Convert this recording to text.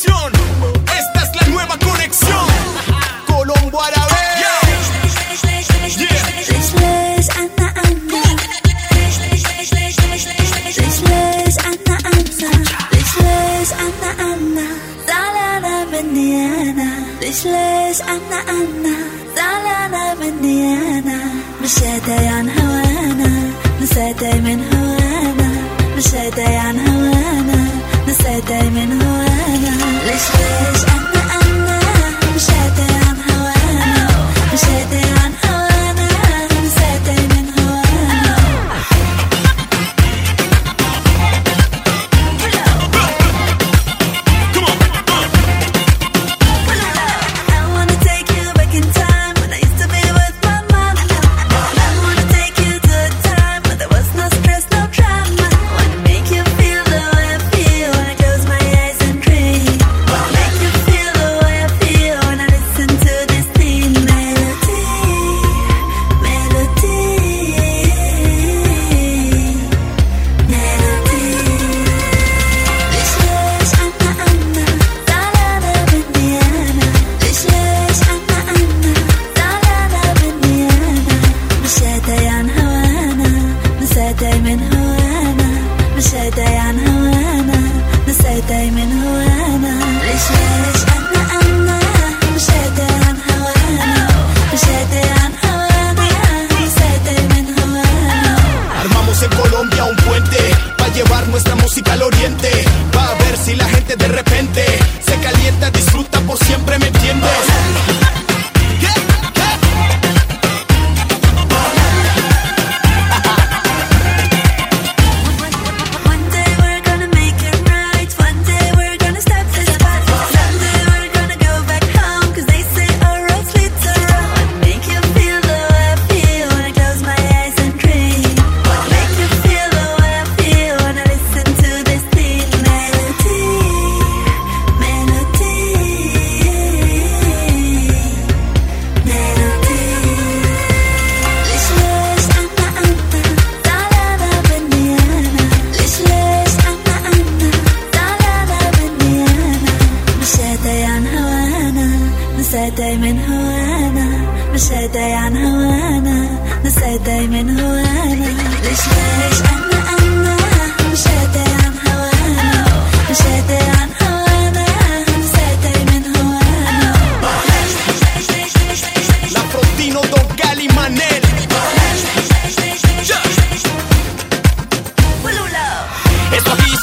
conexión. Esta es la nueva conexión. Colombo Árabe. ليش أنا زعلانة مني أنا مشيتي عن هوانا نسيتي من هوانا مشيتي عن هوانا نسيتي من هوانا ليش أنا مشيتي عن هوانا مشيتي عن هوانا نسيتي من هوانا Armamos en Colombia un puente para llevar nuestra música al oriente. Va a ver si la gente de repente se calienta, disfruta por siempre, ¿me entiendes? نسيتي من هوانا مشيتي عن هوانا نسيتي من هوانا ليش أنا مشيتي عن هوانا مشيتي عن هوانا نسيتي من هوانا La Frontino, Don Gali, Manel. Esto aquí